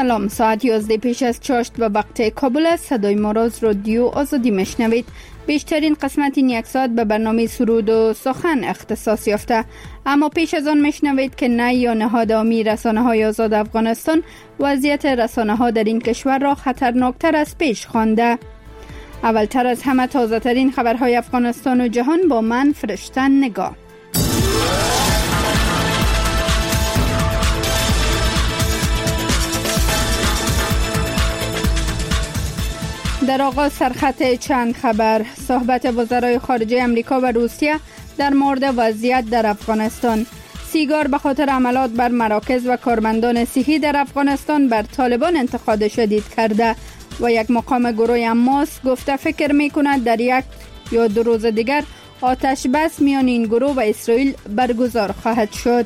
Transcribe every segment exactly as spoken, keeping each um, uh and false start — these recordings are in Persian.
سلام، ساعت یازده پیش از چاشت و وقت کابل است. صدای ما را از رادیو آزادی میشنوید. بیشترین قسمت این یک ساعت به برنامه سرود و سخن اختصاص یافته، اما پیش از آن میشنوید که نه یا نهاد عامی رسانه های آزاد افغانستان وضعیت رسانه ها در این کشور را خطرناکتر از پیش خوانده. اولتر از همه تازه ترین خبرهای افغانستان و جهان با من فرشته نگاه. در آغاز سرخط چند خبر. صحبت وزرای خارجه امریکا و روسیه در مورد وضعیت در افغانستان. سیگار به خاطر حملات بر مراکز و کارمندان صحی در افغانستان بر طالبان انتقاد شدید کرده و یک مقام گروه حماس گفته فکر می کند در یک یا دو روز دیگر آتش بس میان این گروه و اسرائیل برگزار خواهد شد.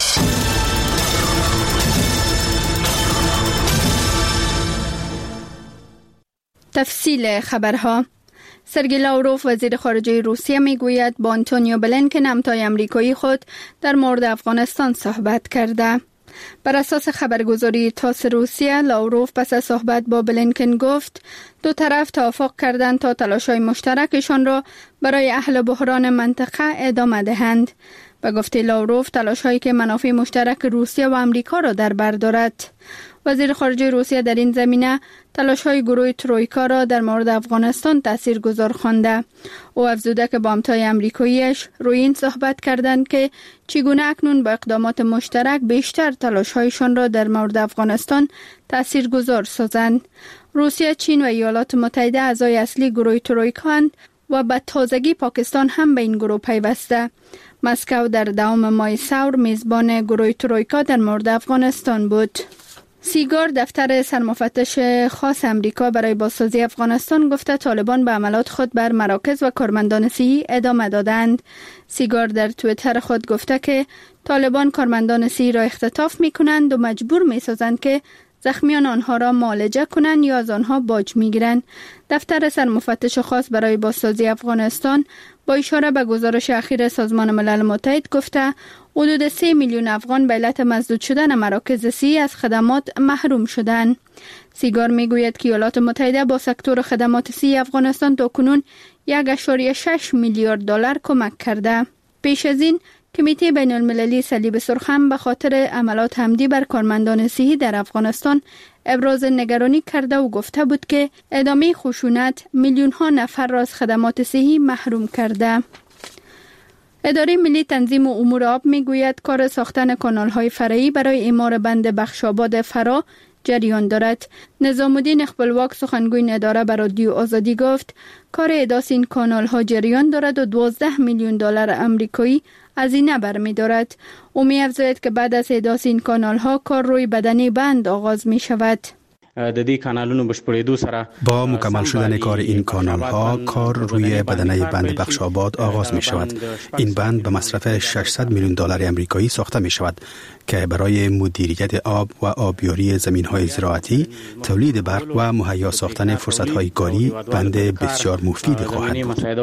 تفصیل خبرها. سرگئی لاوروف وزیر خارجه روسیه میگوید با آنتونیو بلینکن همتای امریکایی خود در مورد افغانستان صحبت کرده. بر اساس خبرگزاری تاس روسیه، لاوروف پس از صحبت با بلینکن گفت دو طرف توافق کردند تا تلاش‌های مشترکشان را برای حل بحران منطقه ادامه دهند. به گفته لاوروف، تلاش‌هایی که منافع مشترک روسیه و امریکا را در بر دارد. وزیر خارجه روسیه در این زمینه تلاش‌های گروه ترویکا را در مورد افغانستان تاثیرگذار خوانده. او افزوده که با همتای امریکاییش روی این صحبت کردند که چگونه اکنون با اقدامات مشترک بیشتر تلاش‌هایشان را در مورد افغانستان تاثیرگذار سازند. روسیه، چین و ایالات متحده اعضای اصلی گروه ترویکا اند و به تازگی پاکستان هم به این گروه پیوسته. مسکو در دوام ماه سور میزبان گروه ترویکا در مورد افغانستان بود. سیگار، دفتر سرمفتش خاص امریکا برای بازسازی افغانستان، گفته طالبان به عملات خود بر مراکز و کارمندان صحی ادامه دادند. سیگار در توییتر خود گفته که طالبان کارمندان صحی را اختطاف می کنند و مجبور می سازند که زخمیان آنها را معالجه کنند یا از آنها باج می گیرند. دفتر سرمفتش خاص برای بازسازی افغانستان با اشاره به گزارش اخیر سازمان ملل متحد گفته حدود سه میلیون افغان به علت مسدود شدن مراکز صحی از خدمات محروم شدند. سیگار میگوید که ایالات متحده با سکتور خدمات صحی افغانستان تاکنون یک ممیز شش میلیارد دلار کمک کرده. پیش از این کمیته بین المللی صلیب سرخ هم به خاطر عملات حمدی بر کارمندان صحی در افغانستان ابراز نگرانی کرده و گفته بود که ادامه خشونت میلیون ها نفر را از خدمات صحی محروم کرده. اداره ملی تنظیم امور آب میگوید کار ساختن کانال‌های فرعی برای اعمار بند بخشاباد فرا جریان دارد. نظام الدین اخبالواک سخنگوی این اداره به رادیو آزادی گفت کار احداث این کانال‌ها جریان دارد و دوازده میلیون دلار آمریکایی هزینه برمی‌دارد. او می‌افزاید که بعد از احداث این کانال‌ها کار روی بدنه بند آغاز می‌شود. د دې کانالونو بشپړېدو سره با مکمل شدن کار این کانال ها کار روی بدنه بند بخشاباد آغاز می شود. این بند به مصرف ششصد میلیون دلار آمریکایی ساخته می شود که برای مدیریت آب و آبیاری زمین های زراعتی، تولید برق و مهیا ساختن فرصت های کاری بند بسیار مفید خواهد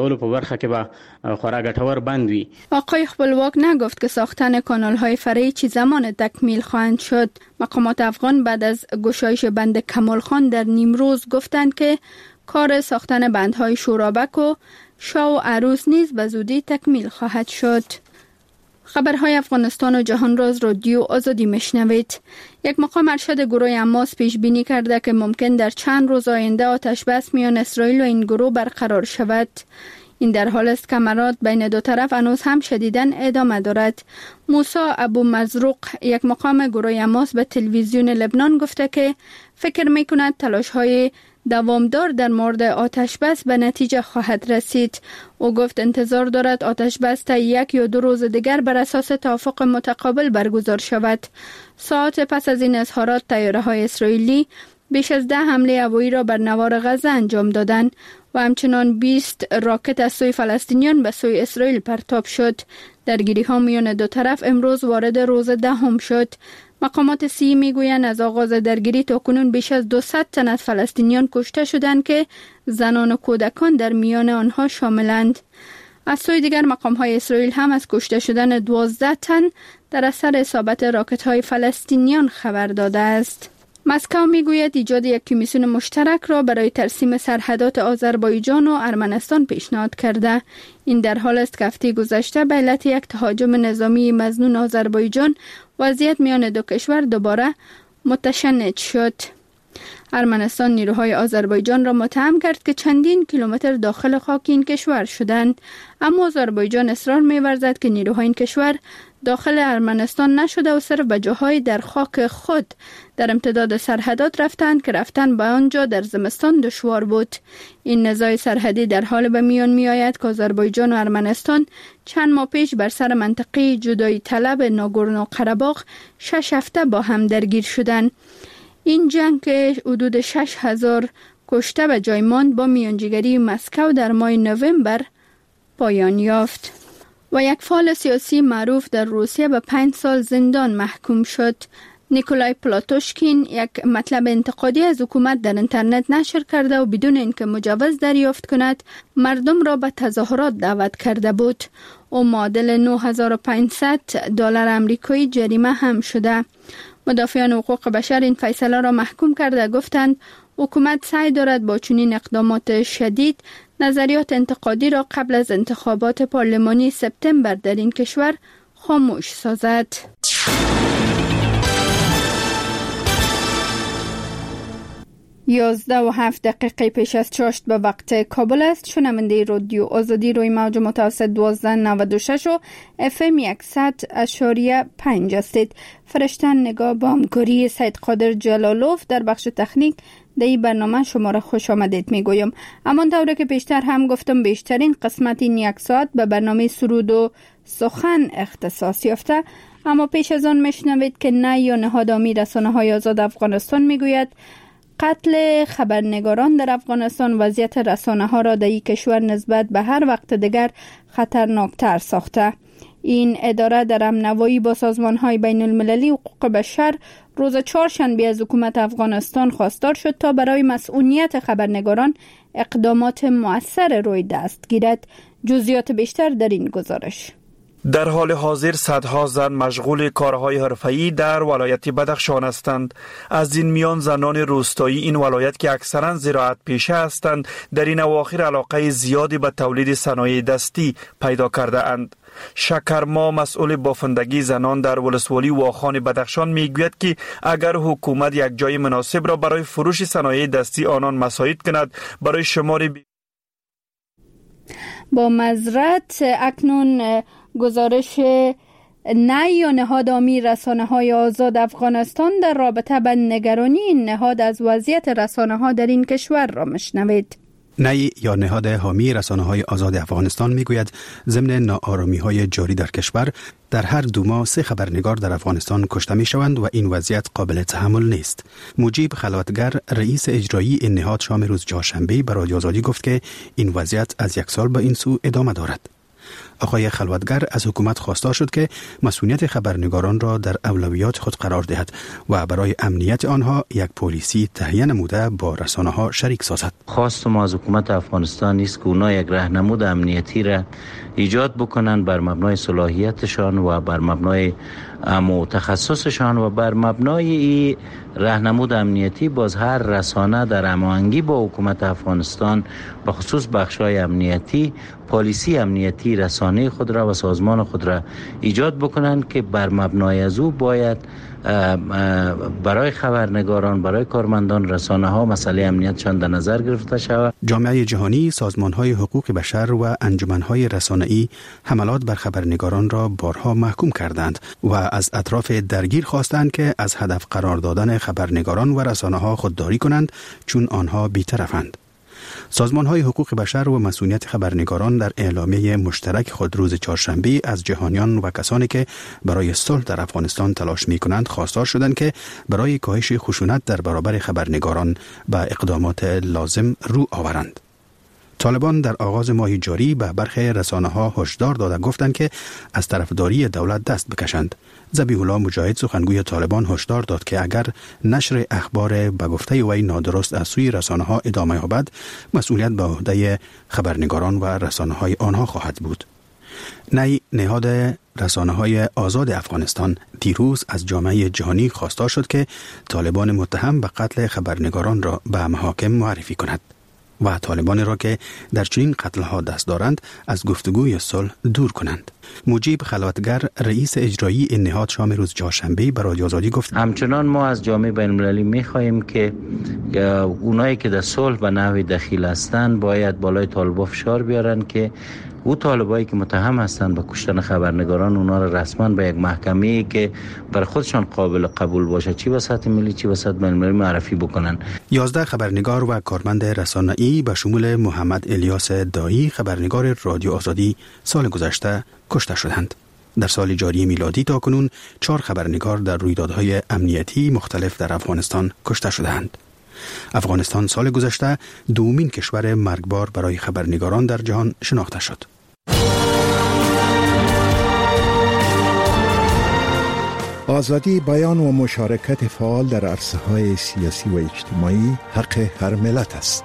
بود. آقای خپلواک نگفت که ساختن کانال های فرعی چه زمان تکمیل خواهند شد. مقامات افغان بعد از گشایش بند کمال خان در نیمروز گفتند که کار ساختن بندهای شورابک و شاه و عروس نیز به زودی تکمیل خواهد شد. خبرهای افغانستان و جهان را از رادیو آزادی میشنوید. یک مقام ارشد گروه حماس پیش بینی کرده که ممکن در چند روز آینده آتش بس میان اسرائیل و این گروه برقرار شود. این در حال است که حملات بین دو طرف هنوز هم شدیداً ادامه دارد. موسی ابو مزروق، یک مقام گروه حماس، به تلویزیون لبنان گفته که فکر میکند تلاش‌های دوامدار در مورد آتش بس به نتیجه خواهد رسید. او گفت انتظار دارد آتش بس تا یک یا دو روز دیگر بر اساس توافق متقابل برگزار شود. ساعت پس از این اظهارات طیاره‌های اسرائیلی بیش از ده حمله هوایی را بر نوار غزه انجام دادند و همچنان بیست راکت از سوی فلسطینیان به سوی اسرائیل پرتاب شد. درگیری ها میان دو طرف امروز وارد روز دهم شد. مقامات صحی میگویند از آغاز درگیری تا کنون بیش از دویست تن از فلسطینیان کشته شدند که زنان و کودکان در میان آنها شاملند. از سوی دیگر مقام های اسرائیل هم از کشته شدن دوازده تن در اثر اصابت راکت های فلسطینیان خبر داده است. مسکو میگوید ایجاد یک کمیسیون مشترک را برای ترسیم سرحدات آذربایجان و ارمنستان پیشنهاد کرده. این در حال است که هفته گذشته به علت یک تهاجم نظامی مظنون آذربایجان وضعیت میان دو کشور دوباره متشنج شد. ارمنستان نیروهای آذربایجان را متهم کرد که چندین کیلومتر داخل خاک این کشور شدند، اما آذربایجان اصرار می‌ورزد که نیروهای این کشور داخل ارمنستان نشده و صرف به جاهای در خاک خود در امتداد سرحدات رفتند که رفتن به آنجا در زمستان دشوار بود. این نزاع سرحدی در حال به میان می آید که آذربایجان و ارمنستان چند ماه پیش بر سر منطقه جدایی طلب ناگورنو قره‌باغ شش هفته با هم درگیر شدند. این جنگ که حدود شش هزار کشته به جای ماند با میانجیگری مسکو در ماه نوامبر پایان یافت. و یک فعال سیاسی معروف در روسیه به پنج سال زندان محکوم شد. نیکولای پلاتوشکین یک مطلب انتقادی از حکومت در اینترنت نشر کرده و بدون اینکه مجوز دریافت کند مردم را به تظاهرات دعوت کرده بود. او معادل نه هزار و پانصد دلار آمریکایی جریمه هم شده. مدافعان حقوق بشر این فیصله را محکوم کرده گفتند حکومت سعی دارد با چنین اقدامات شدید نظریات انتقادی را قبل از انتخابات پارلمانی سپتامبر در این کشور خاموش سازد. یازده و هفت دقیقه پیش از چاشت به وقت کابل است. شنونده رادیو آزادی روی موج متوسط دوازده نود و شش و اف ام صد اشاریه پنج هستید. فرشتن نگاه با همکاری سید قادر جلالوف در بخش تکنیک در این برنامه شما را خوش آمدید می گویم. اما طوری که پیشتر هم گفتم بیشترین قسمت این یک ساعت به برنامه سرود و سخن اختصاص یافته. اما پیش از آن میشنوید که نه یا نهاد عامی رسانه های آزاد افغانستان میگوید قتل خبرنگاران در افغانستان وضعیت رسانه ها را در این کشور نسبت به هر وقت دیگر خطرناکتر ساخته. این اداره در همنوایی با سازمان های بین المللی حقوق بشر روز چهارشنبه از حکومت افغانستان خواستار شد تا برای مسئولیت خبرنگاران اقدامات مؤثر روی دست گیرد. جزئیات بیشتر در این گزارش. در حال حاضر صدها زن مشغول کارهای حرفه‌ای در ولایت بدخشان هستند. از این میان زنان روستایی این ولایت که اکثرا زراعت پیشه هستند در این اواخر علاقه زیادی به تولید صنایع دستی پیدا کرده اند. شکرما مسئول بافندگی زنان در ولسوالی واخان بدخشان میگوید که اگر حکومت یک جای مناسب را برای فروش صنایع دستی آنان مساعد کند برای شمار بی... با مزرعت اکنون گزارش نه یا نهاد عامی رسانه های آزاد افغانستان در رابطه با نگرانی این نهاد از وضعیت رسانه ها در این کشور را مشنوید. نه یا نهاد حامی رسانه های آزاد افغانستان میگوید ضمن ناآرامی های جاری در کشور در هر دو ماه سه خبرنگار در افغانستان کشته می شوند و این وضعیت قابل تحمل نیست. مجیب خلوتگر رئیس اجرایی این نهاد شام روز چهارشنبه به رادیو آزادی گفت که این وضعیت از یک سال به این سو ادامه دارد. آقای خلوتگر از حکومت خواستار شد که مسئولیت خبرنگاران را در اولویات خود قرار دهد و برای امنیت آنها یک پلیسی تهیه نموده با رسانه ها شریک سازد. خواست ما از حکومت افغانستان است که اونا یک راهنمود امنیتی را ایجاد بکنن بر مبنای صلاحیتشان و بر مبنای متخصصشان و بر مبنای راهنمود امنیتی باز هر رسانه در هماهنگی با حکومت افغانستان به خصوص بخش‌های امنیتی پالیسی امنیتی رسانه خود را و سازمان خود را ایجاد بکنند که بر مبنای از او باید برای خبرنگاران برای کارمندان رسانه ها مسئله امنیتشان در نظر گرفته شود. جامعه جهانی، سازمان های حقوق بشر و انجمن های رسانه‌ای حملات بر خبرنگاران را بارها محکوم کردند و از اطراف درگیر خواستند که از هدف قرار دادن خبرنگاران و رسانه ها خودداری کنند چون آنها بی‌طرفند. سازمان‌های حقوق بشر و مسئولیت خبرنگاران در اعلامیه مشترک خود روز چهارشنبه از جهانیان و کسانی که برای صلح در افغانستان تلاش می‌کنند خواستار شدند که برای کاهش خشونت در برابر خبرنگاران به اقدامات لازم رو آورند. طالبان در آغاز ماه جاری به برخی رسانه‌ها هشدار داده گفتند که از طرفداری دولت دست بکشند. ذبیح الله مجاهد سخنگوی طالبان هشدار داد که اگر نشر اخبار به گفته وی نادرست از سوی رسانه‌ها ادامه یابد، مسئولیت به عهده خبرنگاران و رسانه‌های آنها خواهد بود. نی نهاد رسانه های آزاد افغانستان دیروز از جامعه جهانی خواسته شد که طالبان متهم به قتل خبرنگاران را به محاکم معرفی کند و طالبان را که در چنین قتلها دست دارند از گفتگوی صلح دور کنند. مجیب خلوتگر رئیس اجرایی این نهاد شام روز چهارشنبه به رادیو آزادی گفت همچنان ما از جامعه بین المللی می خواهیم که اونایی که در صلح به نحوی دخیل هستند باید بالای طالبان فشار بیارن که او طالبایی که متهم هستند به کشتن خبرنگاران اونا را رسما به یک محکمه‌ای که بر خودشان قابل قبول باشه چی به سطح ملی چی به سطح بین المللی معرفی بکنن. یازده خبرنگار و کارمند رسانه‌ای به شمول محمد الیاس دایی خبرنگار رادیو آزادی سال گذشته کشته شدند. در سال جاری میلادی تاکنون چهار خبرنگار در رویدادهای امنیتی مختلف در افغانستان کشته شدند. افغانستان سال گذشته دومین کشور مرگبار برای خبرنگاران در جهان شناخته شد. آزادی بیان و مشارکت فعال در عرصه‌های سیاسی و اجتماعی حق هر ملت است.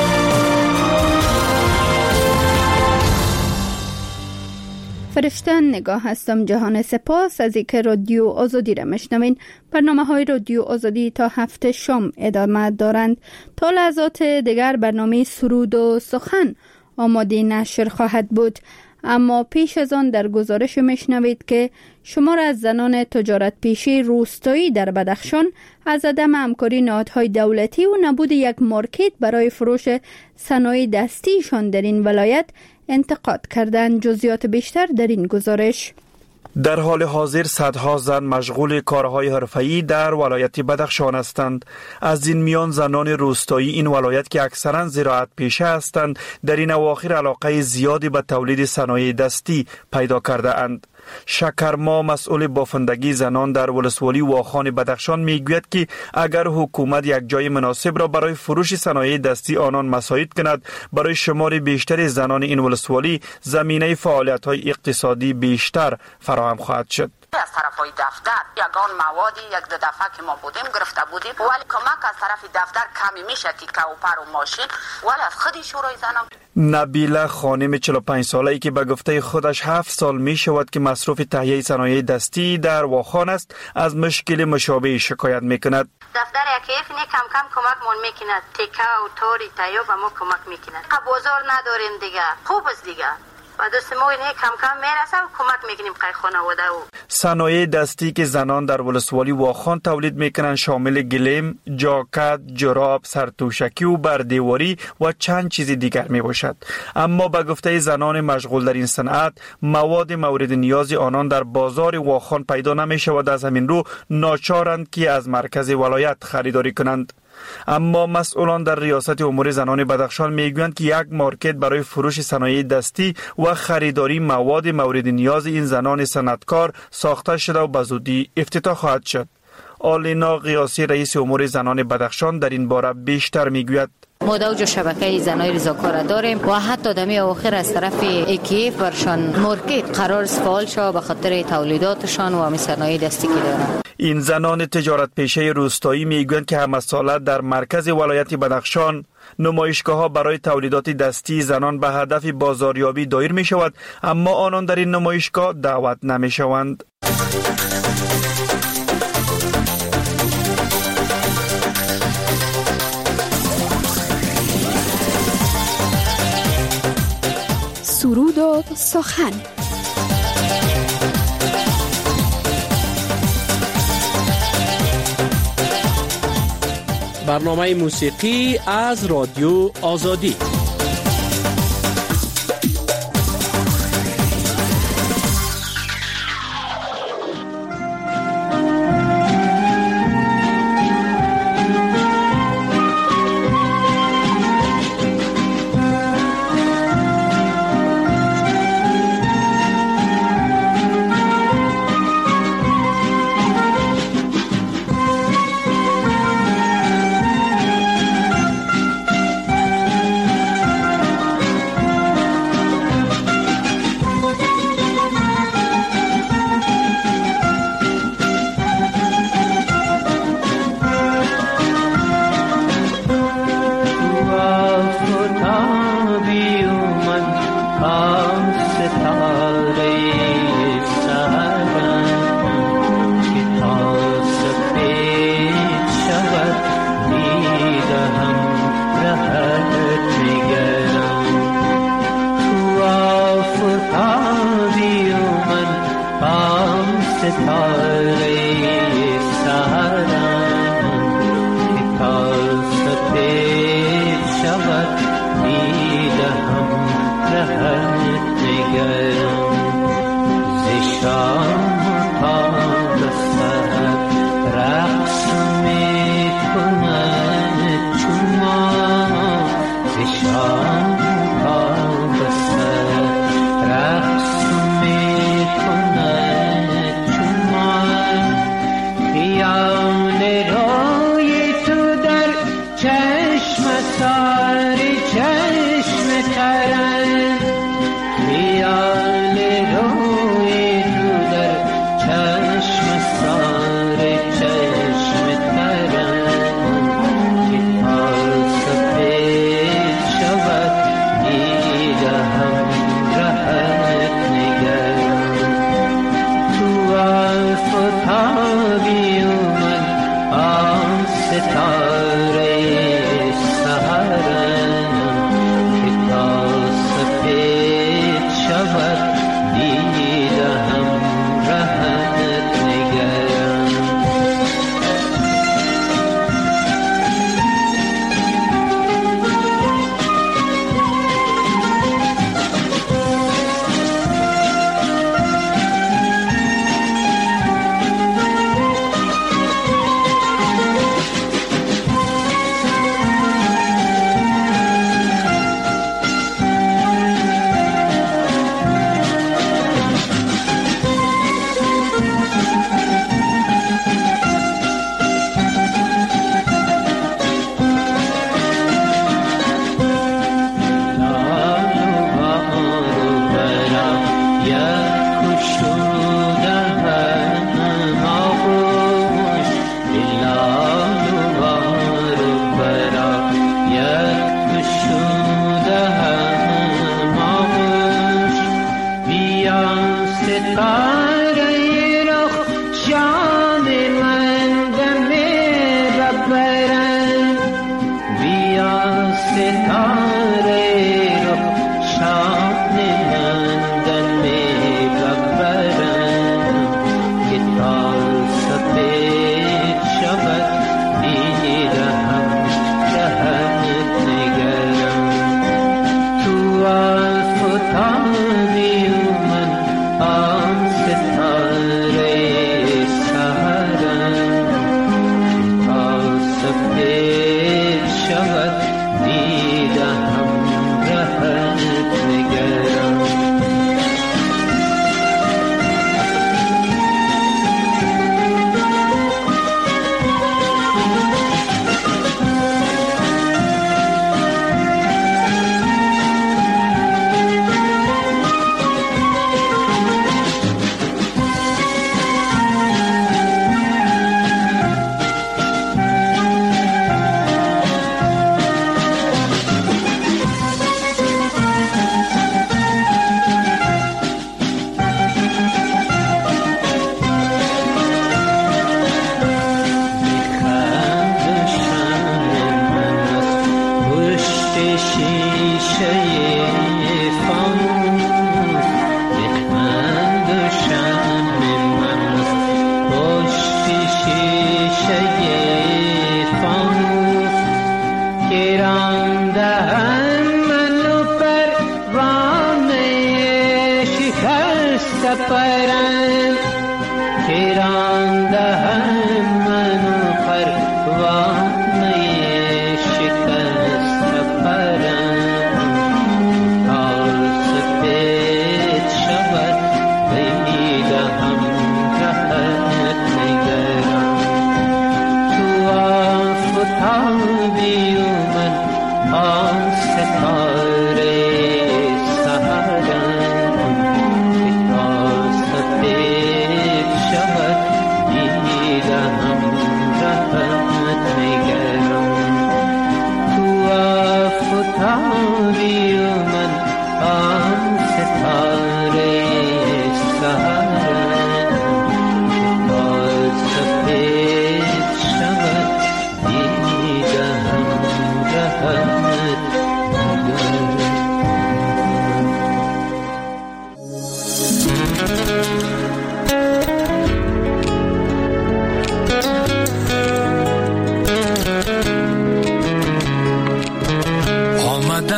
فرشته نگاه هستم. جهان سپاس از اینکه رادیو آزادی را میشنوین. برنامه های رادیو آزادی تا هفته شام ادامه دارند. تا لحظات دیگر برنامه سرود و سخن آماده نشر خواهد بود. اما پیش از آن در گزارش میشنوید که شمار از زنان تجارت پیشه روستایی در بدخشان از عدم همکاری نهادهای دولتی و نبود یک مارکت برای فروش صنایع دستیشان در این ولایت انتقاد کردند. جزئیات بیشتر در این گزارش. در حال حاضر صدها زن مشغول کارهای حرفه‌ای در ولایت بدخشان هستند. از این میان زنان روستایی این ولایت که اکثرا زراعت پیشه هستند در این اواخر علاقه زیادی به تولید صنایع دستی پیدا کرده اند. شکرما مسئول بافندگی زنان در ولسوالی واخان بدخشان میگوید که اگر حکومت یک جای مناسب را برای فروش صنایع دستی آنان مساعد کند برای شمار بیشتر زنان این ولسوالی زمینه فعالیت‌های اقتصادی بیشتر فراهم خواهد شد. از طرفای دفتر یگان موادی یک دو دفعه که ما بودیم گرفته بودیم ولی کمک از طرف دفتر کمی میشه تیکه و پر و ماشین ولی از خودی شورای زنم. نبیله خانم چهل و پنج ساله‌ای که به گفته خودش هفت سال می شود که مصروف تهیه صنایع دستی در واخان است از مشکل مشابه شکایت می کند. دفتر یکی نی کم کم کمک مون میکند تیکه و توری تایو به ما کمک میکند. بازار نداریم دیگه خوب است دیگه و دست ما اینه کم کم میرسه و کمک میکنیم قای خانواده و صنایع دستی که زنان در ولسوالی واخان تولید میکنن شامل گلیم، جاکت، جراب، سرتوشکی و بردیواری و چند چیز دیگر میباشد. اما به گفته زنان مشغول در این صنعت مواد مورد نیاز آنان در بازار واخان پیدا نمیشود. از همین رو ناچارند که از مرکز ولایت خریداری کنند. اما مسئولان در ریاست امور زنان بدخشان میگویند که یک مارکت برای فروش صنایع دستی و خریداری مواد مورد نیاز این زنان صنعتکار ساخته شده و به زودی افتتاح خواهد شد. آلینا قیاسی رئیس امور زنان بدخشان در این باره بیشتر میگوید. ما دوج شبکه زنای رضاکار داریم و حتی دمی آخر از طرف اکیف برشان مارکت قرار است فعال شود به خاطر تولیداتشان و صنایع دستی که دارند. این زنان تجارت پیشه روستایی میگویند که همه ساله در مرکز ولایت بدخشان نمایشگاه ها برای تولیدات دستی زنان به هدف بازاریابی دایر می شود اما آنان در این نمایشگاه دعوت نمی شوند. سرود و سخن. برنامه موسیقی از رادیو آزادی.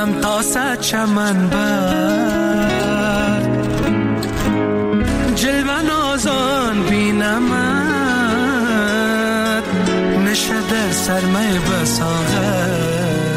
کنم تا صد چمن بر جلوه نازان بینمت نشه در سرمه بساغر.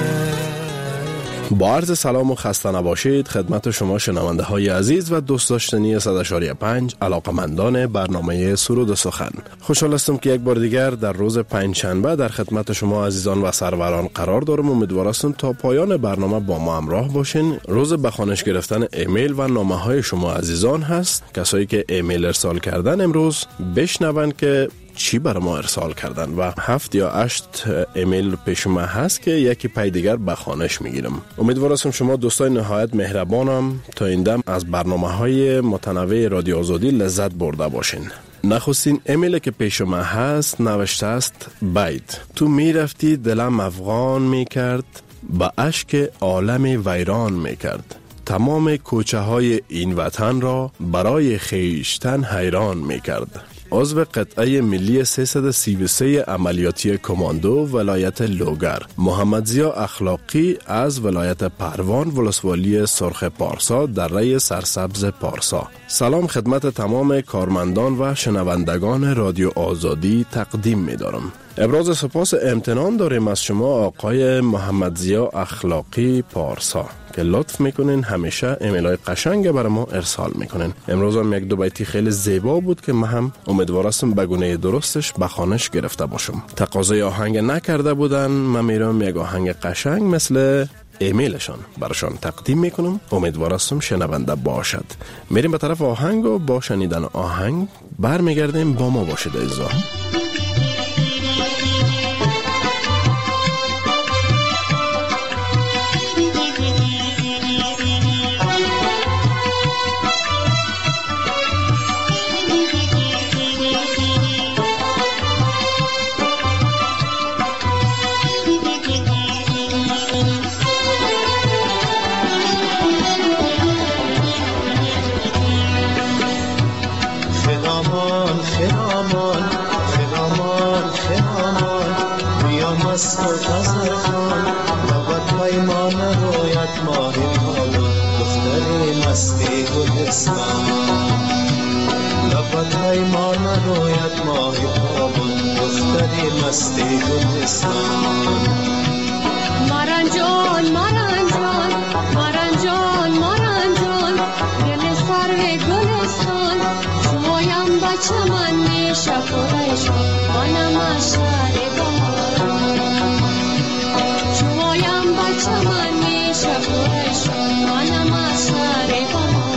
با عرض سلام و خسته نباشید خدمت شما شنونده های عزیز و دوست داشتنی صد و پنج علاقمندان برنامه سرود و سخن. خوشحال هستم که یک بار دیگر در روز پنجشنبه در خدمت شما عزیزان و سروران قرار دارم. امیدوارم تا پایان برنامه با ما همراه باشین. روز به خوانش گرفتن ایمیل و نامه های شما عزیزان هست. کسایی که ایمیل ارسال کردن امروز بشنوند که چی برای ما ارسال کردن و هفت یا هشت ایمیل پیش ما هست که یکی پای دیگر به خوانش میگیرم. امیدوارم شما دوستای نهایت مهربانم تا این دم از برنامه های متنوع رادیو آزادی لذت برده باشین. نخستین ایمیل که پیش ما هست نوشته است: باید تو میرفتی دلم افغان میکرد، با اشک عالم ویران میکرد، تمام کوچه های این وطن را برای خیشتن حیران میکرد. عضو قطعه ملی سیصد و سی و سه عملیاتی کماندو ولایت لوگر، محمد ضیا اخلاقی از ولایت پروان ولسوالی سرخ پارسا در ری سرسبز پارسا. سلام خدمت تمام کارمندان و شنوندگان رادیو آزادی تقدیم می دارم. ابراز سپاس امتنان داریم از شما آقای محمد ضیا اخلاقی پارسا که لطف میکنین همیشه ایمیلای قشنگ برای ما ارسال میکنین. امروز هم یک دو بیتی خیلی زیبا بود که من هم امیدوارم به گونه درستش به خوانش گرفته باشم. تقاضای آهنگ نکرده بودن، من میرم یک آهنگ قشنگ مثل ایمیلشان براشان تقدیم میکنم. امیدوارم شنونده باشد. میریم به طرف آهنگ و با شنیدن آهنگ برمیگردیم. با ما باشید عزیزان. مارنجان مارنجان مارنجان مارنجان دل سر گلستان شمایم بچه من میشه پرشان منم اشعر بهاران شمایم بچه من میشه پرشان منم اشعر بهاران.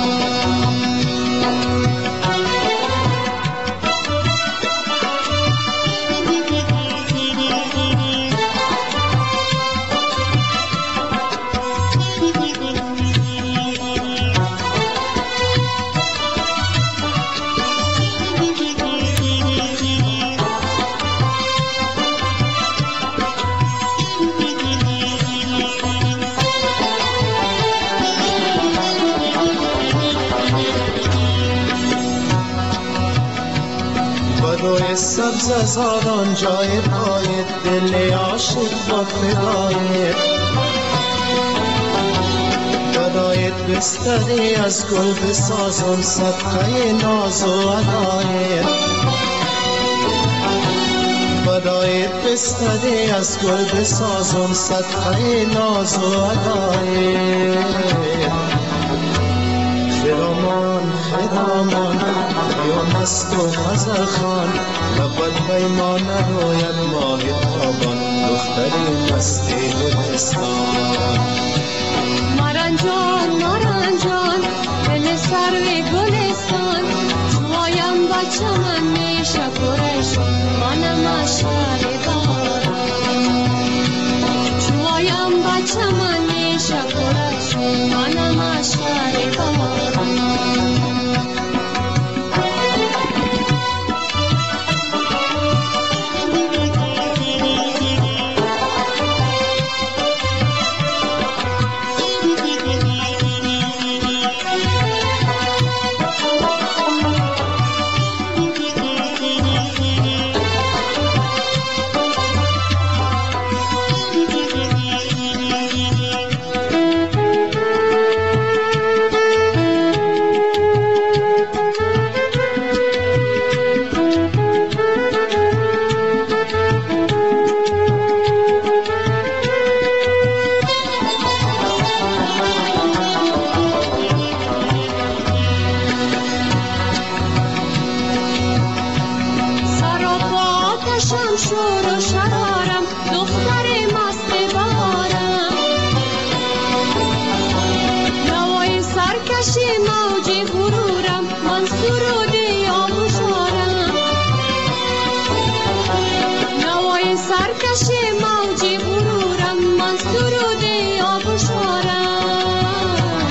سبز زادان جای پایت دل عاشق با فدایت گدایت بستری از گل بسازم صدقه ناز و عدایت گدایت بستری از گل بسازم صدقه ناز و عدایت. خرامان خرامان یا مست و غزل خان لبت پیمان روید ماه تابان دختری مستی گلستان. مارنجان مارنجان دل سرو گلستان شمایم بچه من میشه پرشان منم اشعر بهاران شمایم بچه من میشه پرشان منم اشعر بهاران. سرکش موج غرورم من سرود آبشارم نوای سرکش موج غرورم من سرود آبشارم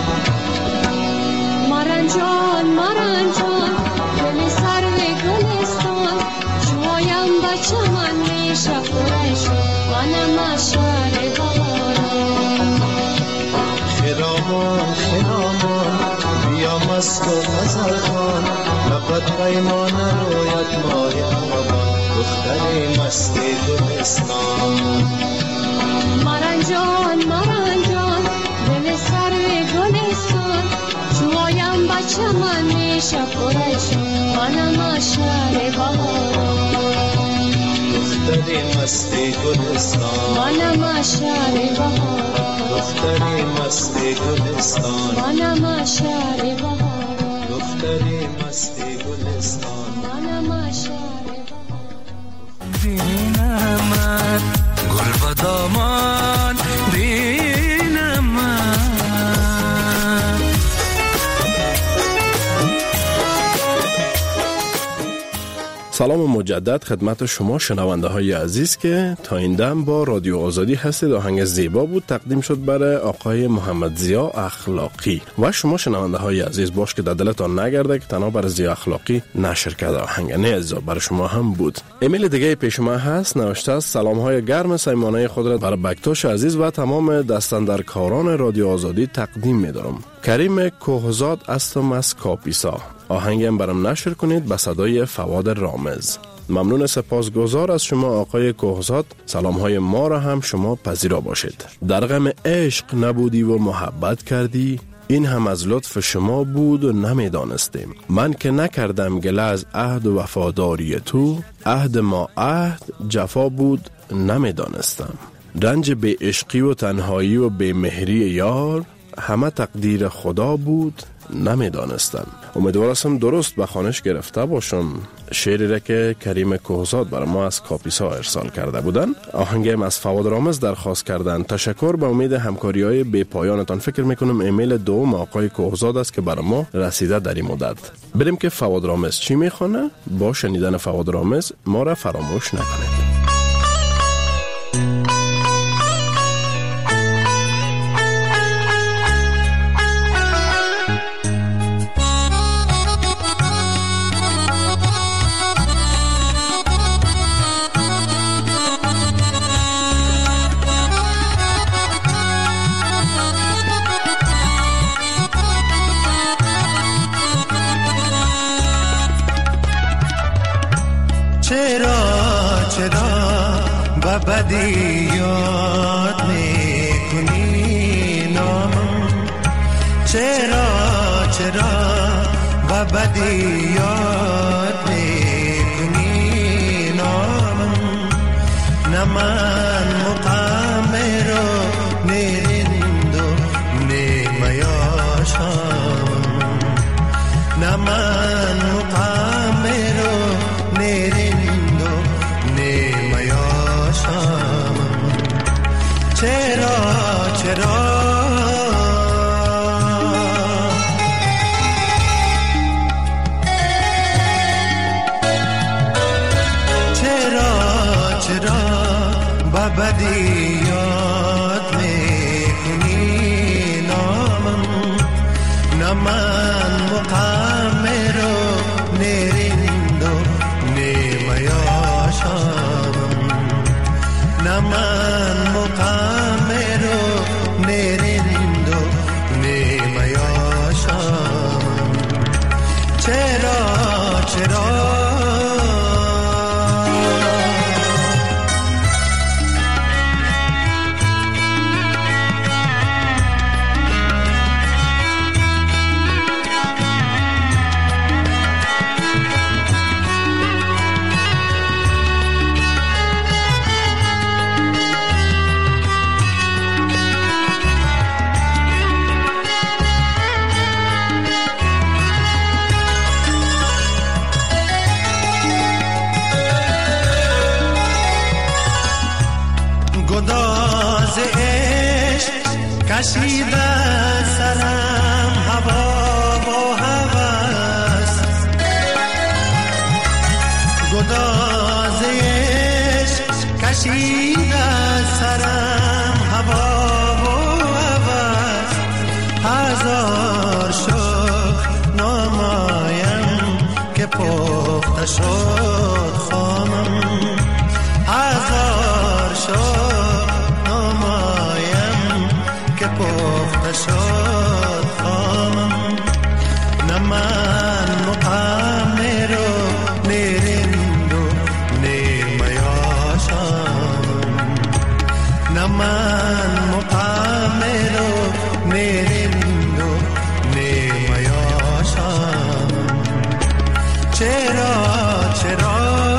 مرنجان مرنجان گل سرو گلستان شوایم بچه من میشه پرش منم اشعار بهارم خرامان خرامان بیا مست و غزل خوان لبت پیمان رویت ماه تابان دختر مست گلستان مرنجان مرنجان دل سرو گلستان شوایم بچه من میشه پرش منم اشعار بهارم دختر مست گلستان منم اشعار بهارم دختر مست گلستان منم اشعار بهارم دختر مست گلستان منم اشعار بینمت گل و دامان بینمت سلام مجدد خدمت شما شنونده های عزیز که تا این دم با رادیو آزادی هستید. آهنگ زیبا بود تقدیم شد برای آقای محمد ضیا اخلاقی و شما شنونده های عزیز باش که در دلتان نگرده که تنها برای ضیا اخلاقی نشر کرده آهنگ، نه عزیزا برای شما هم بود. ایمیل دیگه پیش ما هست، نوشته است سلام های گرم سیمانه خود را برای بکتاش عزیز و تمام دستاندرکاران رادیو آزادی تقدیم می‌دارم. کریم کوهزاد هستم از کاپیسا. آهنگم برام نشر کنید به صدای فواد رامز. ممنون، سپاسگزار از شما آقای کوهزاد. سلام های ما را هم شما پذیرا باشید. در غم عشق نبودی و محبت کردی، این هم از لطف شما بود و نمیدانستیم. من که نکردم گله از عهد و وفاداری تو، عهد ما عهد جفا بود نمیدانستم. رنج بی عشقی و تنهایی و بی مهری یار، همه تقدیر خدا بود نمیدانستم. امیدوارم درست به خوانش گرفته باشم. شعری را که کریم کوهزاد برای ما از کاپیسا ارسال کرده بودن. آهنگم از فواد رامز درخواست کردن. تشکر، به امید همکاری های بی پایانتان. فکر میکنم ایمیل دوم آقای کوهزاد است که برای ما رسیده در این مدت. بریم که فواد رامز چی میخونه. با شنیدن فواد رامز ما را فراموش نکنید. بدی یاد میکنی نامم، چرا چرا و بدی یاد میکنی نامم. نه من مقامر و نرند و نمیاشم، نه من مقامر و نرند و نمیاشم. چرا چرا چرا چرا با بدی یاد میکنی نامم. نه من مقامر و نرند و نمیاشم، نه من مقامر و نرند و نمیاشم. چرا چرا گداز عشق کشیده سرم هوا، نشد خامم نه من مقامر و نیرند و نیمیاشم نه من مقامر و نیرند و نیمیاشم چرا چرا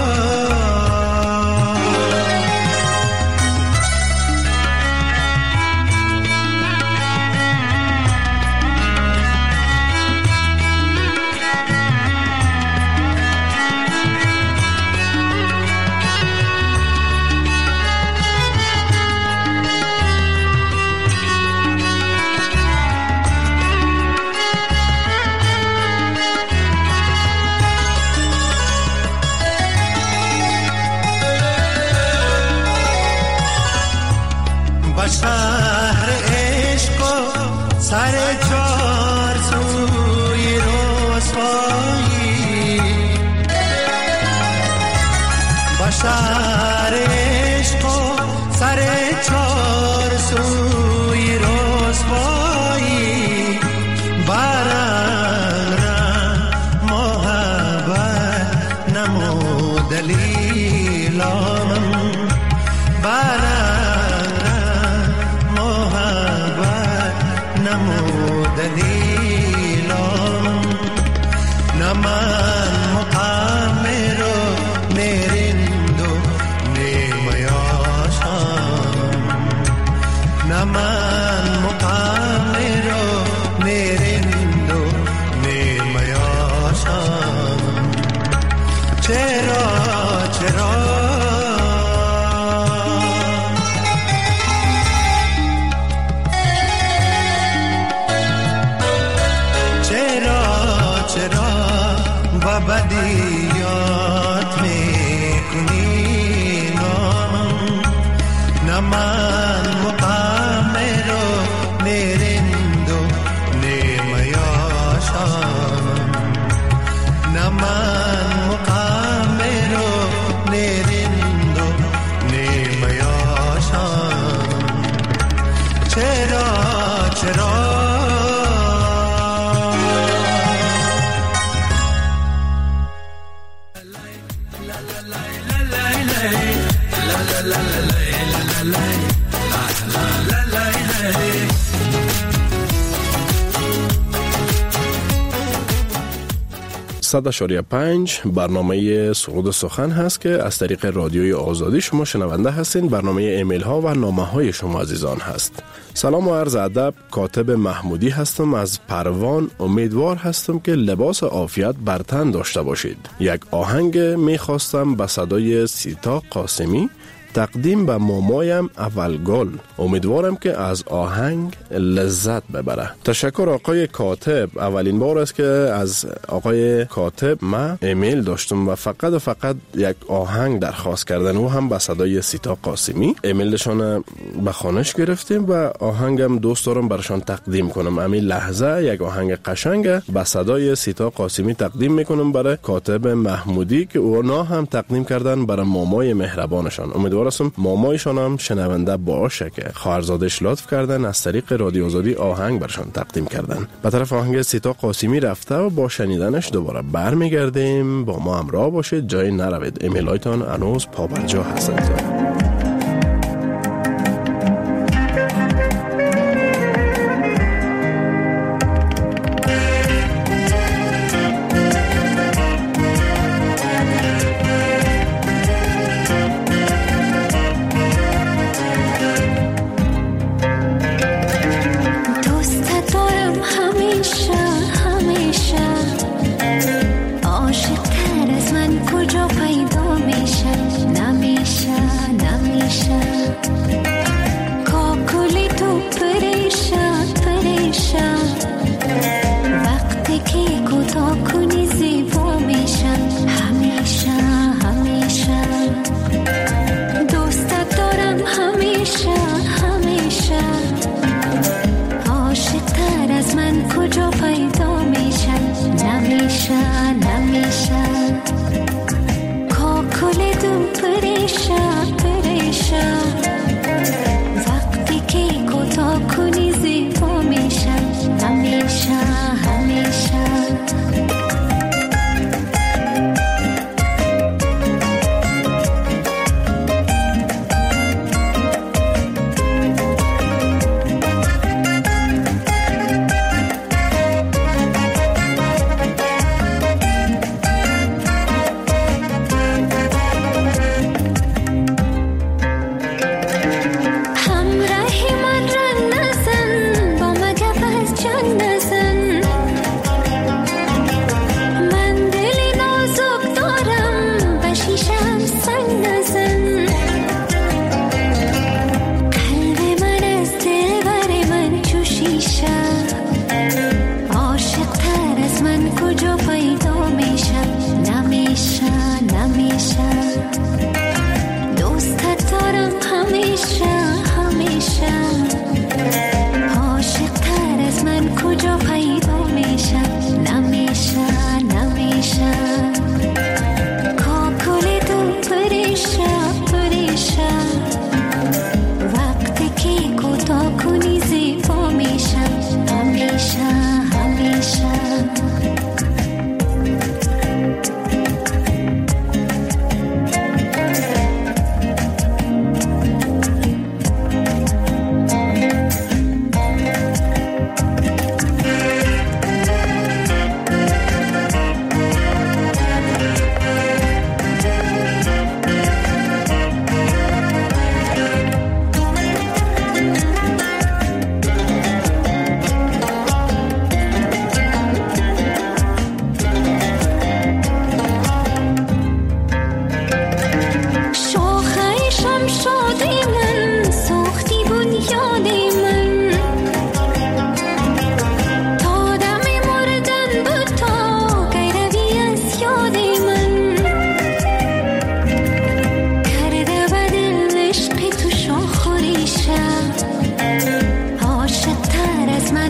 شهر عشق و سر چار سوی رسوایی با شهر عشق و سر چار سوی رسوایی برنگ رنگ محبت نمو دلیلانم دلیلم نه من مقامر و نیرند و نیمیاشم نه من مقامر و نیرند و نیمیاشم چرا چرا بدیات میکنی نامم نه من مقامر و نیرند و نیمیاشم نه من مقامر و نیرند و نیمیاشم چرا چرا صد اشاریه پنج برنامه سرود سخن هست که از طریق رادیوی آزادی شما شنونده هستین. برنامه ایمیل ها و نامه های شما عزیزان هست. سلام و عرض ادب، کاتب محمودی هستم از پروان. امیدوار هستم که لباس عافیت بر تن داشته باشید. یک آهنگ میخواستم به صدای سیتا قاسمی تقدیم به مامایم اولگل. امیدوارم که از آهنگ لذت ببره. تشکر آقای کاتب. اولین بار است که از آقای کاتب ما ایمیل داشتم و فقط و فقط یک آهنگ درخواست کردن و هم به صدای سیتا قاسمی. ایمیلشان به خانش گرفتیم و آهنگم دوست دارم برشان تقدیم کنم. همین لحظه یک آهنگ قشنگ به صدای سیتا قاسمی تقدیم میکنم برای کاتب محمودی که اونا هم تقدیم کردن برای مامای مهربانشان. امیدوارم مامایشان هم شنونده باشه که خواهرزادش لطف کردن از طریق رادیو آزادی آهنگ برشان تقدیم کردن. به طرف آهنگ سیتا قاسمی رفته و با شنیدنش دوباره برمیگردیم. با ما همراه باشید، جای نروید. ایمیلایتان هنوز پابرجا هستند. عاشق تر از من کجا پیدا میشه؟ نمیشه نمیشه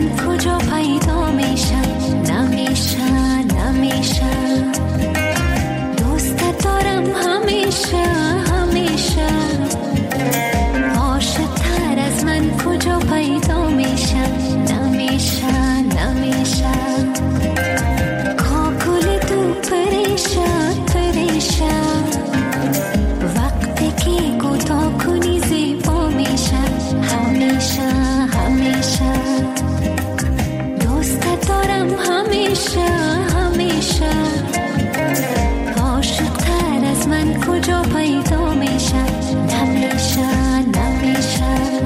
من کجا پیدا میشه؟ نمیشه نمیشه دوست دارم همیشه همیشه عاشق تر از من کجا پیدا میشه؟ نمیشه نمیشه کاکل تو پریشان پریشان وقتی که کوتاه کنی زیبا میشه همیشه همیشه دوست دارم همیشه همیشه عاشق تر از من کجا پیدا میشه؟ نمیشه نمیشه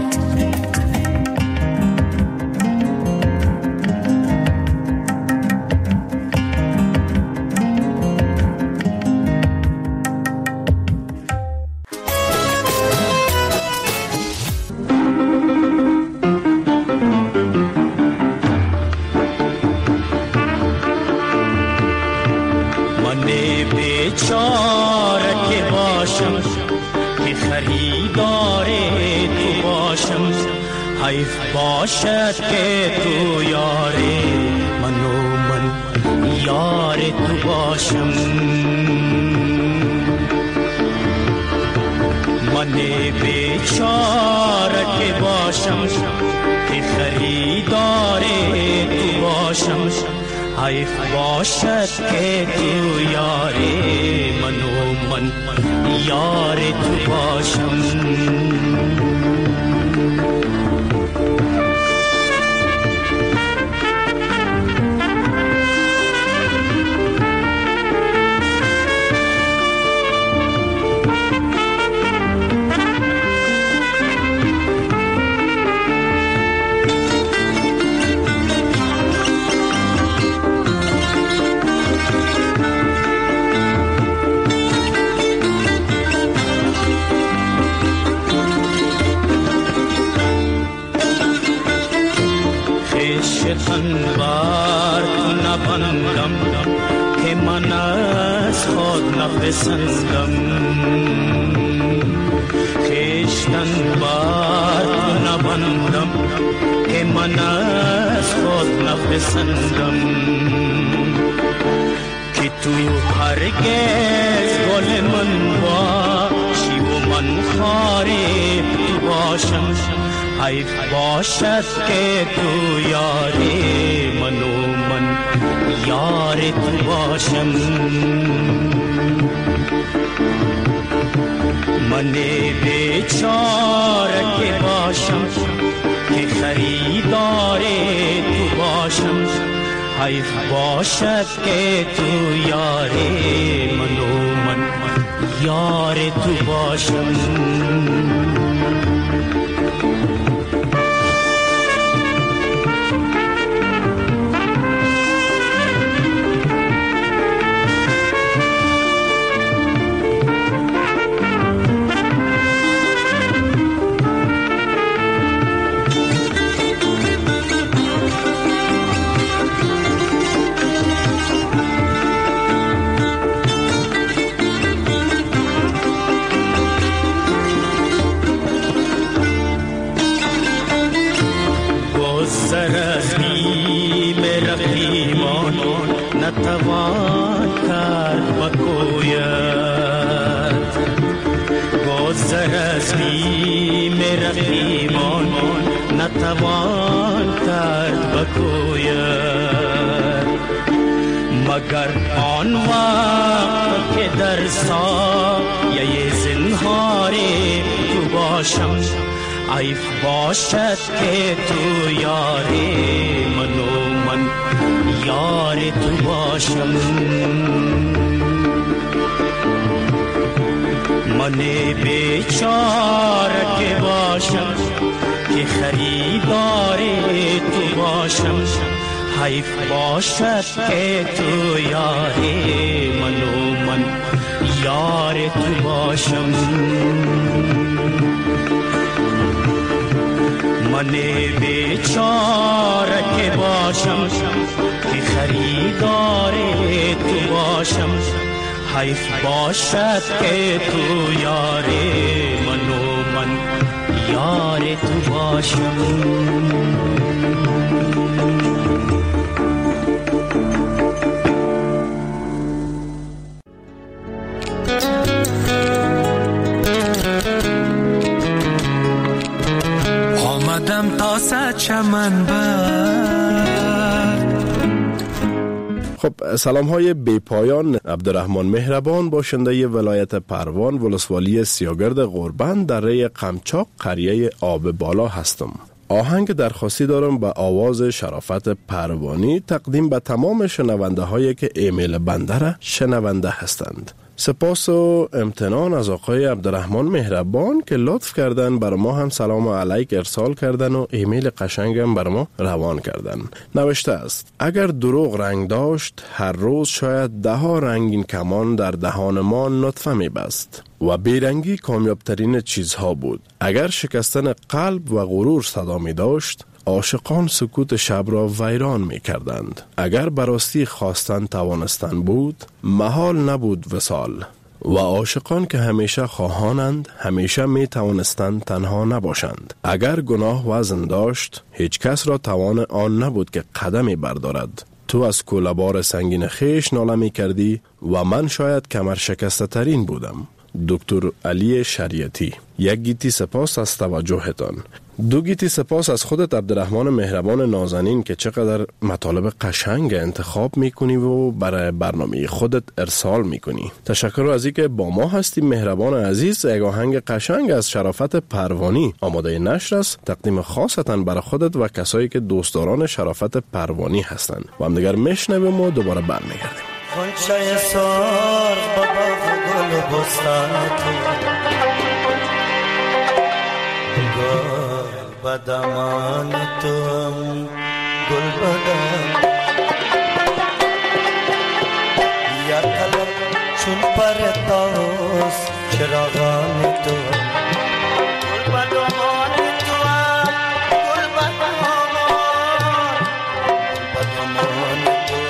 بیچاره که باشم که خریدار تو باشم حیف باشد که تو یار من و من یار تو باشم من بیچاره که باشم که خریدار تو باشم حیف باشد که تو یار من و من یار تو باشم بار نبندم که من از خود نپسندم خیشتن بار نبندم که من از خود نپسندم که تو هرگز گل من باشی و من خاری تو باشم حیف باشد که تو یار من و من یار تو باشم من بیچاره که باشم که خریدار تو باشم حیف باشد که تو یار من و من یار تو باشم نتوان کرد بگوید گذر از بیم رقیبان نتوان کرد بگوید مگر آن وقت که در سایه زنهار تو باشم عیف باشد که تو یار من و من یار تو باشم من بیچاره که باشم که خریدار تو باشم حیف باشد که تو یار من و من یار تو باشم من بیچاره که باشم که خریدار تو باشم حیف باشد که تو یار من و من یار تو باشم خب سلام های بی پایان. عبدالرحمن مهربان، باشنده ولایت پروان، ولسوالی سیاگرد غربند، دره قمچاق، قریه آب بالا هستم. آهنگ درخواستی دارم به آواز شرافت پروانی تقدیم به تمام شنونده هایی که ایمیل بنده را شنونده هستند. سپاس و امتنان از آقای عبدالرحمن مهربان که لطف کردن بر ما هم سلام علیک ارسال کردن و ایمیل قشنگم بر ما روان کردن. نوشته است: اگر دروغ رنگ داشت، هر روز شاید ده ها رنگین کمان در دهان ما نطفه می بست و بیرنگی کامیابترین چیزها بود. اگر شکستن قلب و غرور صدا می داشت، عاشقان سکوت شب را ویران می کردند. اگر براستی خواستن توانستن بود، محال نبود وصال. و عاشقان که همیشه خواهانند، همیشه می توانستند تنها نباشند. اگر گناه وزن داشت، هیچ کس را توان آن نبود که قدمی بردارد. تو از کوله‌بار سنگین خیش ناله می کردی و من شاید کمر شکسته ترین بودم. دکتر علی شریعتی. یک گیتی سپاس از توجهتان. دو گیتی سپاس از خودت عبدالرحمن مهربان نازنین که چقدر مطالب قشنگ انتخاب میکنی و برای برنامه خودت ارسال میکنی. تشکر از اینکه با ما هستی مهربان عزیز. یک آهنگ قشنگ از شرافت پروانی آماده نشر است، تقدیم خاصتا برای خودت و کسایی که دوستداران شرافت پروانی هستند. و هم دیگر میشنویم و دوباره برمیگردیم. غنچه سرخ با باغ و گل و بستان تو، گل بدمان تو، گل بدم یا طلب چون پرتاز چراغان تو، گل بدمان تو، گل بدمان، گل بدمان تو.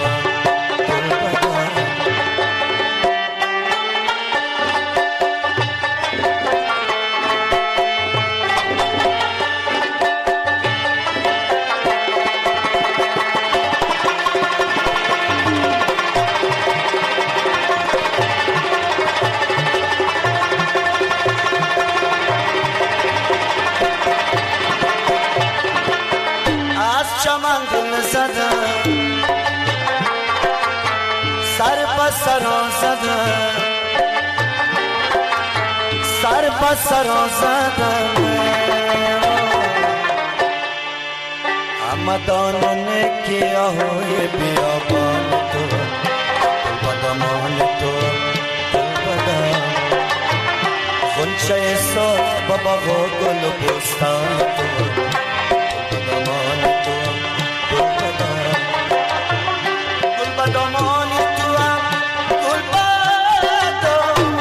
چمن گل زدم، سر با سرا زدم، سر با سرا زدم، اما دانونه که آهای بیابان تو، گل بدمان تو، گل بدم غنچه سرخ با باغ و گل و بستان تو، گل بدمان تو، بدمانی تو هم گل بدم.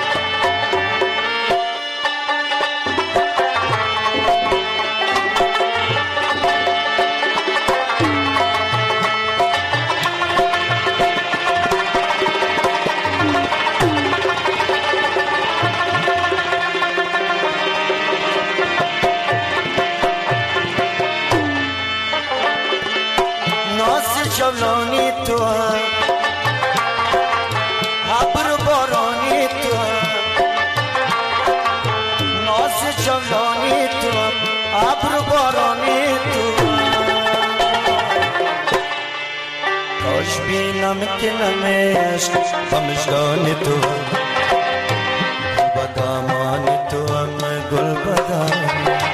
ناز جولانی تو هم، ابر بارانی تو هم، ناز جولانی تو هم، ابر بارانی تو هم. کاش بینم که نمش بمشگانی تو هم، گل بدامان تو هم، گل بدام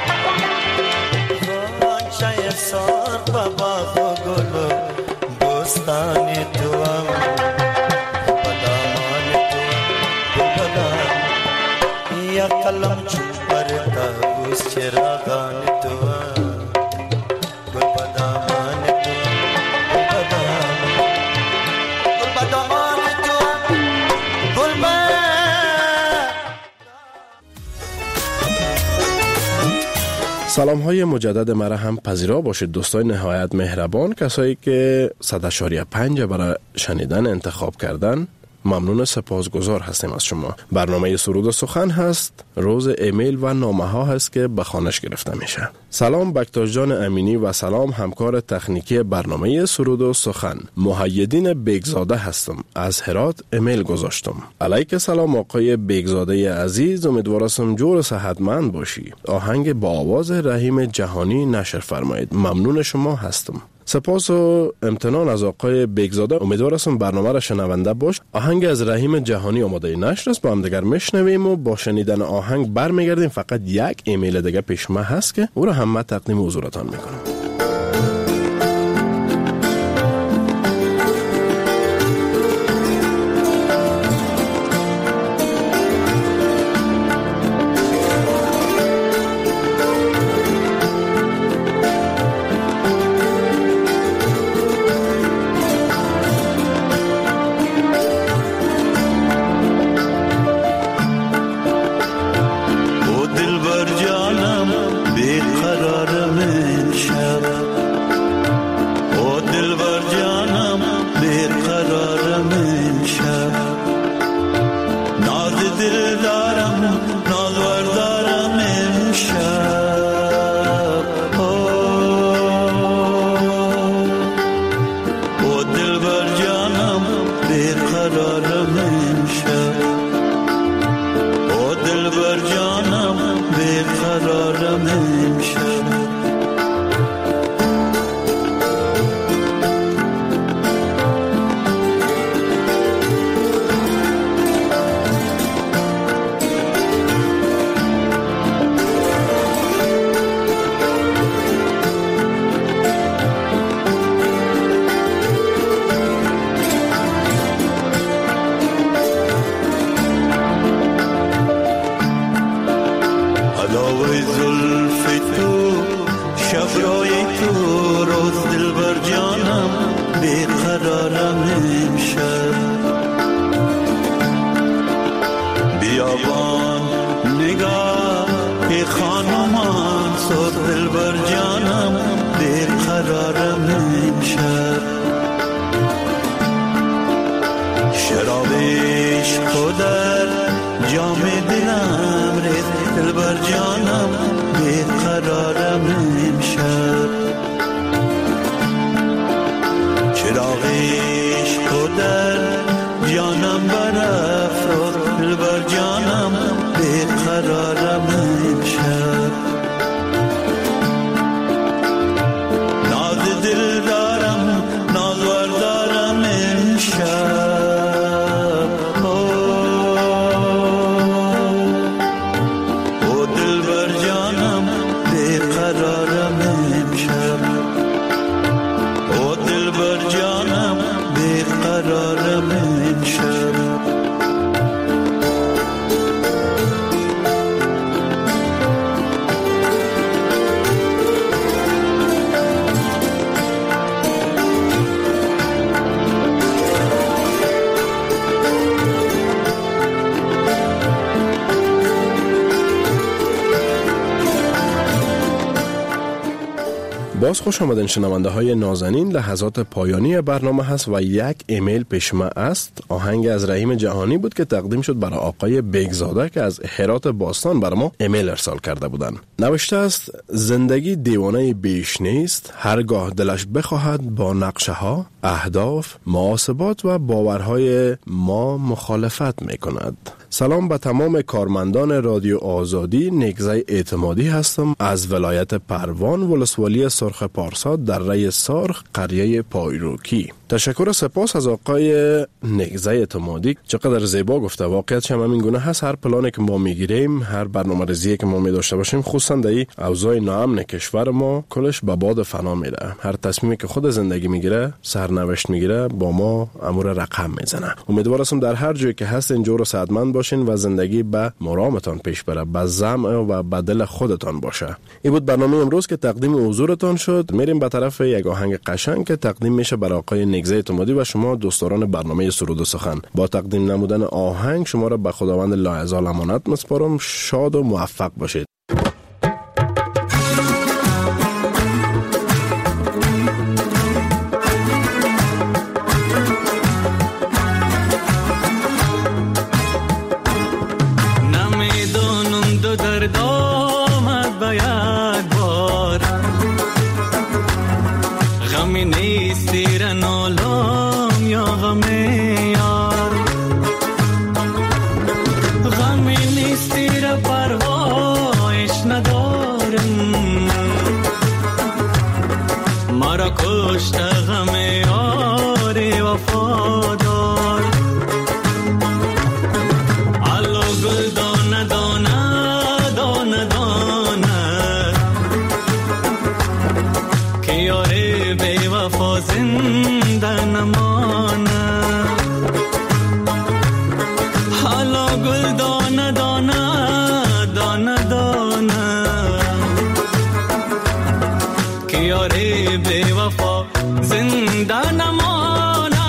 غنچه سرخ با باغ و گل و بستان تو هم، بدامان تو، گل بدام یا قلم چون پر تابوس چراغان تو هم، گل بدامان تو، گل بدام گل بدامان تو هم، گل بدام. سلام های مجدد مرا هم پذیرا باشید دوستای نهایت مهربان. کسایی که صد اشاریه پنج برای شنیدن انتخاب کردن، ممنون سپاسگزار هستیم از شما. برنامه سرود و سخن هست، روز ایمیل و نامه ها هست که به خوانش گرفته میشه. سلام بکتاش جان امینی و سلام همکار تکنیکی برنامه سرود و سخن. محیدین بیگزاده هستم، از هرات ایمیل گذاشتم. علیک سلام آقای بیگزاده عزیز، امیدوارم جور و صحتمند باشی. آهنگ با آواز رحیم جهانی نشر فرمایید. ممنون شما هستم. سپاس و امتنان از آقای بیگزاده. امیدوار هستم برنامه را شنونده باش. آهنگ از رحیم جهانی آماده نشر است، با هم دیگر میشنویم و با شنیدن آهنگ برمیگردیم. فقط یک ایمیل دیگه پیش ما هست که او را هم ما تقدیم حضورتان میکنم. باز خوش آمدن شنونده های نازنین. لحظات پایانی برنامه هست و یک ایمیل پیش ما است. آهنگ از رحیم جهانی بود که تقدیم شد برای آقای بیگزاده که از هرات باستان برای ما ایمیل ارسال کرده بودن. نوشته است: زندگی دیوانه بیش نیست، هرگاه دلش بخواهد با نقشه ها، اهداف، محاسبات و باورهای ما مخالفت می کند. سلام به تمام کارمندان رادیو آزادی. نگزه اعتمادی هستم از ولایت پروان، ولسوالی سرخ پارسا در ری سرخ، قریه پایروکی. تشکر و سپاس از آقای نگزه اعتمادی. چقدر زیبا گفته. واقعیت هم همین گونه هست. هر پلانی که ما میگیریم، هر برنامه ریزی که ما می داشته باشیم، خصوصا در این اوضاع ناامن کشور ما، کلش به باد فنا میره. هر تصمیمی که خود زندگی میگیره، سرنوشت میگیره، با ما امور رقم میزنه. امیدوارم در هر جایی که هست اینجور سعادتمند باشین و زندگی به مرامتان پیش بره، به زعم و به دل خودتان باشه. این بود برنامه امروز که تقدیم حضورتان شد. میریم به طرف یک آهنگ قشنگ که تقدیم میشه برای آقای نگزه اعتمادی و شما دوستداران برنامه سرود و سخن. با تقدیم نمودن آهنگ شما را به خداوند لاعزال امانت میسپارم. شاد و موفق باشید. کشت غم یار وفادار. علا گل دانه دانه دانه دانه که یار بی وفا زنده نمانه. علا گل دانه دانه دانه دانه که یار بی وفا زنده نمانه.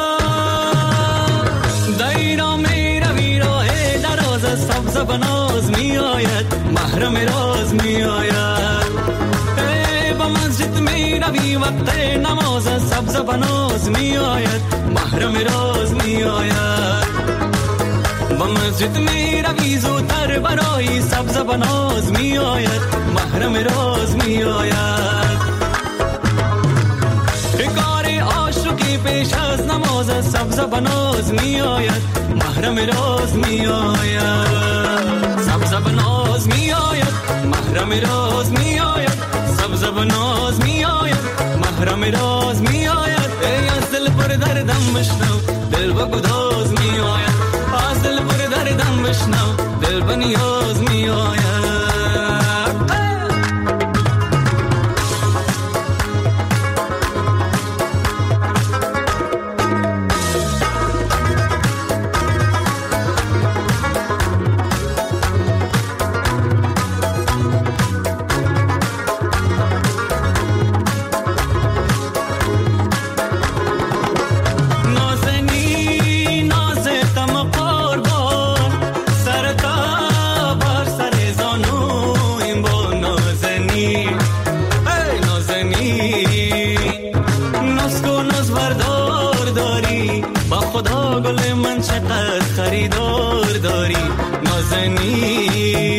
دیرا می روی راه دراز سبز بناز می آید محرم راز می آید. به مسجد می روی وقت نماز سبز بناز می آید محرم راز می آید. به مسجد می روی زودتر برای سبز بناز می آید محرم راز می آید. کار عاشقی پیش از نماز سبز بناز می آید محرم راز می آید. سبز بناز می آید محرم راز می آید. سبز بناز می آید محرم راز می آید. ای از دل پر دردم بشنو دل با گداز می آید. از دل پر دردم بشنو دل با نیاز می آید. خریدار داری نازنی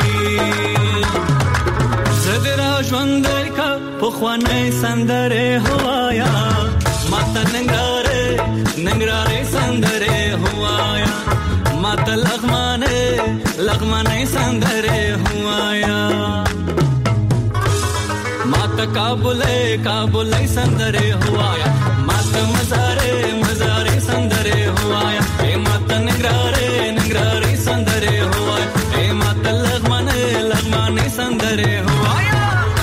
زده را جوندر که پخوانه سندره هوایا ماتا ننگراره ننگراره سندره هوایا ماتا لغمانه لغمانه سندره هوایا ماتا کابله کابله سندره هوایا ماتا مزاره مزاره سندره هوایا ماتا نگراره نگراره سندره هوایا ای ماتا لغمانه لغمانه سندره هوایا.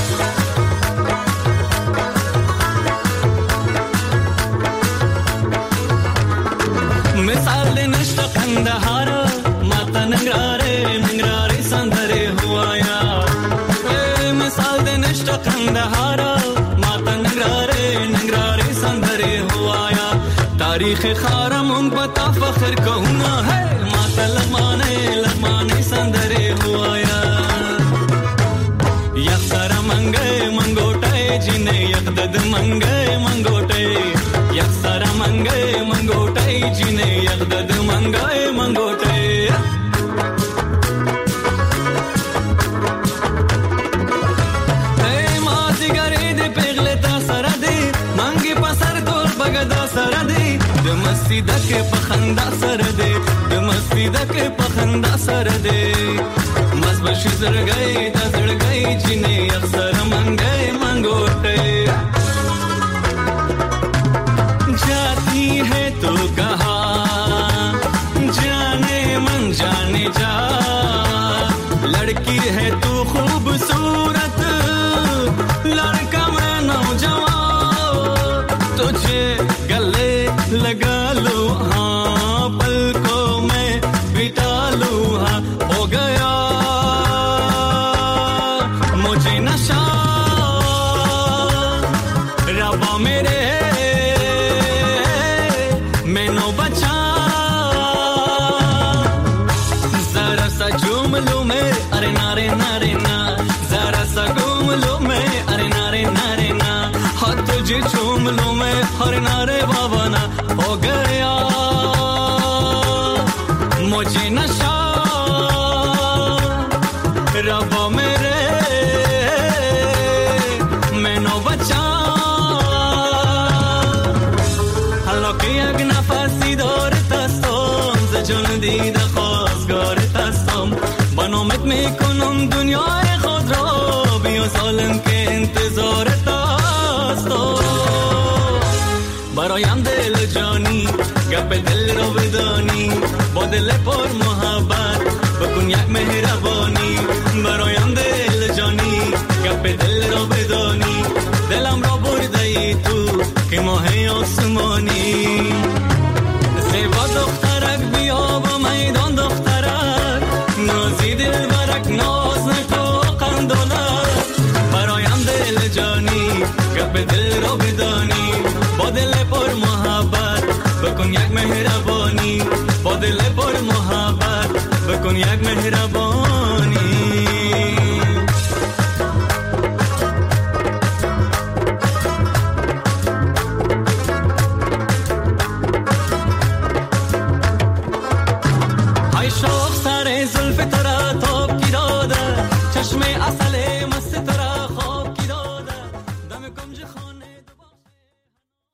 مثال نشت قندهارا ماتا نگراره نگراره سندره هوایا. مثال نشت قندهارا ماتا نگراره نگراره سندره هوایا. تاریخ خارمون پتا فخر کهونا ہے ماتا لغمانے لغمانے سندرے ہوایا. یک سر منگے منگوٹے جنے یک دد منگے منگوٹے یک سر منگے منگوٹے جنے یک دد منگے منگوٹے. اے مازی گری دے پیغلے تا سر دے منگی پسر دور بگدا سر دے مستی دکے پخندا سر دے مستی دکے پخندا سر دے مزبشی زر گئی تا زر گئی جنے اکثر منگے منگوٹے. جاتی ہے تو کہاں جانے من جانے جا لڑکی ہے تو خوبصورت لڑکا میں نوجوان تجھے گلے لگا لو ہاں پلکوں میں بٹا لو ہاں ہو گیا مجھے نشہ ربا میرے میں نو بچا ذرا سا جھوم لوں میں ارے نارے نارے نا ذرا سا گھوم لوں میں ارے نارے نارے نا ہاں تجھے جھوم لوں میں ارے نارے بابا نا ہو گیا مجھے نشہ ربا میرے میں نو بچا حلقی اگ نفسی دور تستم ز جون دید خواستگار تستم با نامت میکنم دنیای خود را بیا سالم که انتظار تستم. برایم دل جانی گپ دل رو بدانی با دل پر محبت بکن یک مهربانی برایم دل جانی گپ دل رو بدانی دلم را برده ای تو که ماه آسمانی زیبا دخترک بیا با میدان دخترک نازی دل برک ناز نکو قندولک برایم دل جانی گپ دل را بدانی با دل پر محبت بکن یک مهربانی با دل پر محبت بکن یک مهربانی